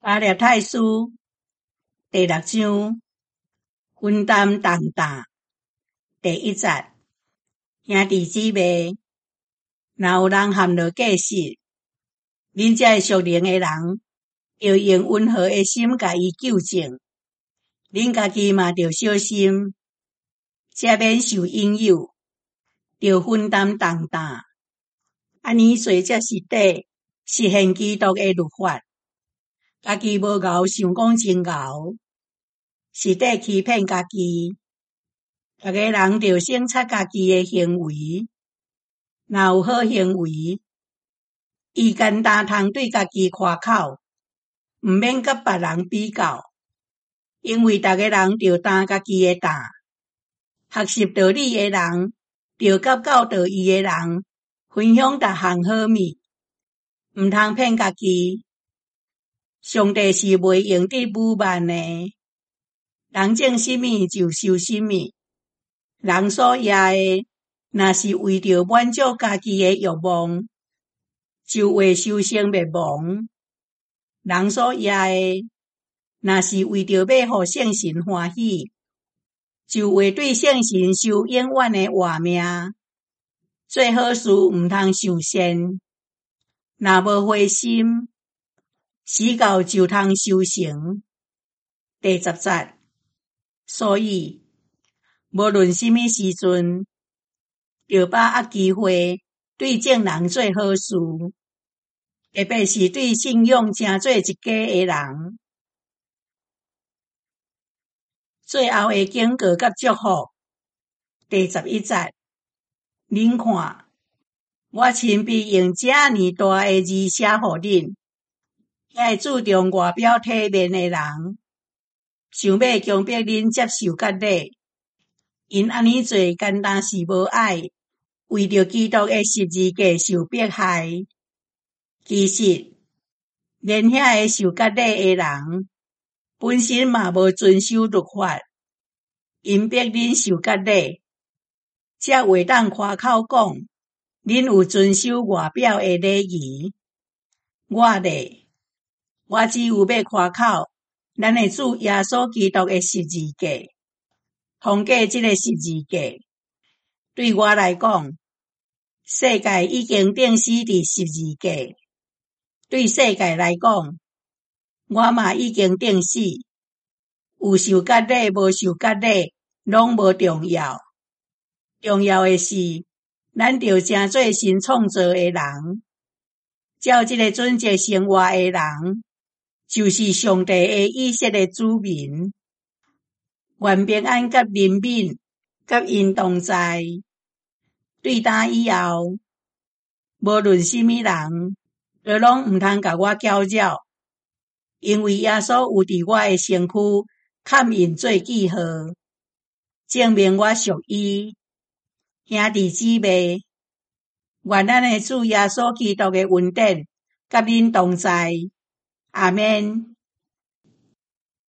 巴略太书第6章分担重担第1节。兄弟姊妹，若有人陷落过失，恁这属灵的人要用温和的心甲伊纠正。恁家己嘛要小心，才免受引诱，要分担重担。安尼做才实底实现基督的律法。家己无熬想讲真熬，实底欺骗家己。逐个人着省察家己的行为，若有好行为，伊简单通对家己夸口，毋免甲别人比较，因为逐个人着担家己的担。学习道理的人，着甲教导伊的人分享逐项好物，毋通骗家己。上帝是袂用得武慢的，人种什么就收什么。人所野的，若是为着满足家己的欲望，就会收成灭亡。人所野的，若是为着要互圣神欢喜，就会对圣神收永远的活命。做好事毋通想先，若无灰心，时到就通收成。第10节。所以，无论什么时阵，要把握机会对众人做好事，特别是对信仰正做一家的人。最后的警告甲祝福。第11节。恁看，我亲笔用这么大的字写互恁，遐注重外表体面的人，想要强迫恁接受割礼，因安尼做简单是无爱为着基督的十字架受迫害。其实，连遐个受割礼的人，本身嘛无遵守律法，因逼恁受割礼，才会当夸口讲恁有遵守外表的礼仪。我只有要夸口咱的主耶稣基督的十字架。通过这个十字架，对我来讲，世界已经钉死伫十字架。对世界来讲，我嘛已经钉死。有受割礼无受割礼，拢无重要。重要的是，咱着成做新创造的人。照这个准则生活的人，就是上帝的以色列子民。愿平安甲怜悯甲因同在。对打以后，无论什么人，都拢毋通甲我搅扰，因为耶稣有伫我的身躯嵌印做记号，证明我属伊。兄弟姊妹，愿咱的主耶稣基督的恩典甲恁同在。阿们。